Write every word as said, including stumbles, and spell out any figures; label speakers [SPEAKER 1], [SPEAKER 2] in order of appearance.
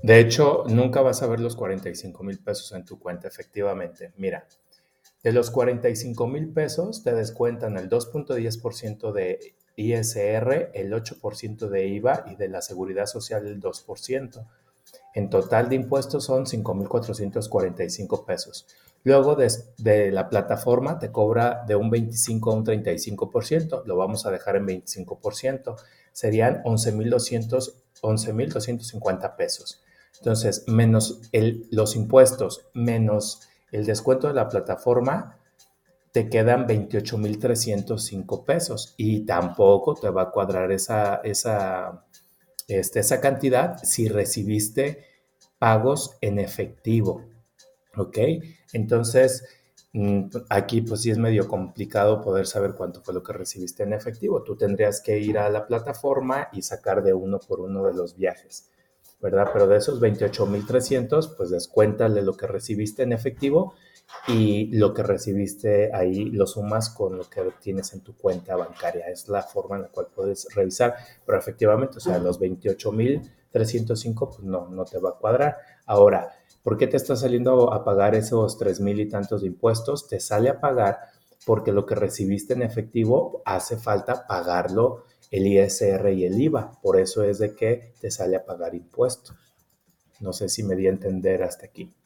[SPEAKER 1] De hecho, nunca vas a ver los cuarenta y cinco mil pesos en tu cuenta, efectivamente. Mira, de los cuarenta y cinco mil pesos te descuentan el dos punto diez por ciento de I S R, el ocho por ciento de I V A y de la seguridad social el dos por ciento. En total de impuestos son cinco mil cuatrocientos cuarenta y cinco pesos. Luego de, de, la plataforma te cobra de un veinticinco a un treinta y cinco por ciento, lo vamos a dejar en veinticinco por ciento, serían once mil doscientos cincuenta pesos. Entonces, menos el, los impuestos, menos el descuento de la plataforma, te quedan veintiocho mil trescientos cinco pesos y tampoco te va a cuadrar esa, esa, este, esa cantidad si recibiste pagos en efectivo, ¿ok? Entonces, aquí pues sí es medio complicado poder saber cuánto fue lo que recibiste en efectivo. Tú tendrías que ir a la plataforma y sacar de uno por uno de los viajes, ¿verdad? Pero de esos veintiocho mil trescientos, pues descuéntale lo que recibiste en efectivo y lo que recibiste ahí lo sumas con lo que tienes en tu cuenta bancaria. Es la forma en la cual puedes revisar, pero efectivamente, o sea, los veintiocho mil trescientos cinco, pues no, no te va a cuadrar. Ahora, ¿por qué te está saliendo a pagar esos tres mil y tantos de impuestos? Te sale a pagar porque lo que recibiste en efectivo hace falta pagarlo el I S R y el I V A. Por eso es de que te sale a pagar impuesto. No sé si me di a entender hasta aquí.